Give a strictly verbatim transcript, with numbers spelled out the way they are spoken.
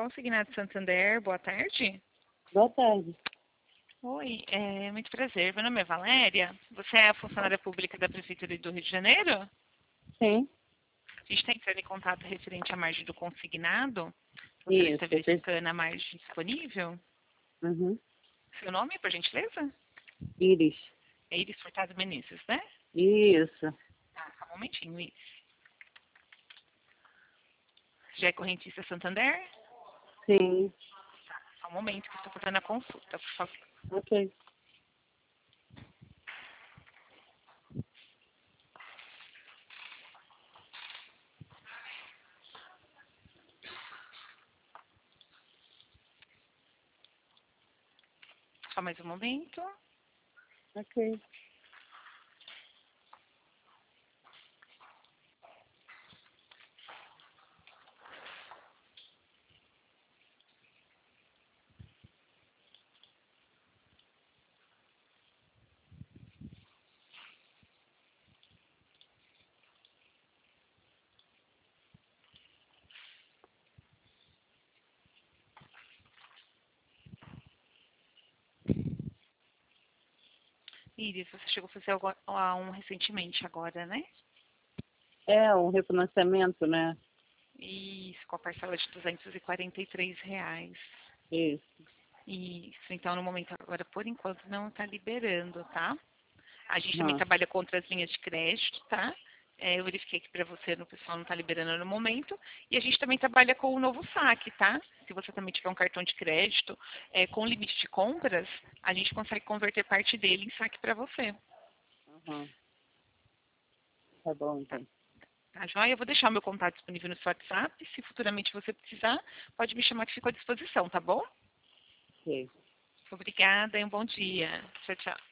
Consignado Santander, boa tarde. Boa tarde. Oi, é, muito prazer. Meu nome é Valéria. Você é a funcionária pública da Prefeitura do Rio de Janeiro? Sim. A gente está entrando em contato referente à margem do consignado. Você Isso. está verificando a margem disponível? Uhum. Seu nome, por gentileza? Iris. É Iris Furtado Menezes, né? Isso. Tá, só um momentinho, Iris. Já é correntista Santander? Sim. Tá, só um momento que eu estou fazendo a consulta, por favor. Ok. Só mais um momento. Ok. Iris, você chegou a fazer algo, a um recentemente agora, né? É um refinanciamento, né? Isso, com a parcela de duzentos e quarenta e três reais. Isso. Isso, então no momento agora, por enquanto, não está liberando, tá? A gente também Uhum. trabalha com outras linhas de crédito, tá? É, eu verifiquei que para você no pessoal não está liberando no momento. E a gente também trabalha com o novo saque, tá? Se você também tiver um cartão de crédito é, com limite de compras, a gente consegue converter parte dele em saque para você. Uhum. Tá bom, então. Tá, joia? Eu vou deixar o meu contato disponível no seu WhatsApp. Se futuramente você precisar, pode me chamar que fico à disposição, tá bom? Ok. Obrigada e um bom dia. Tchau, tchau.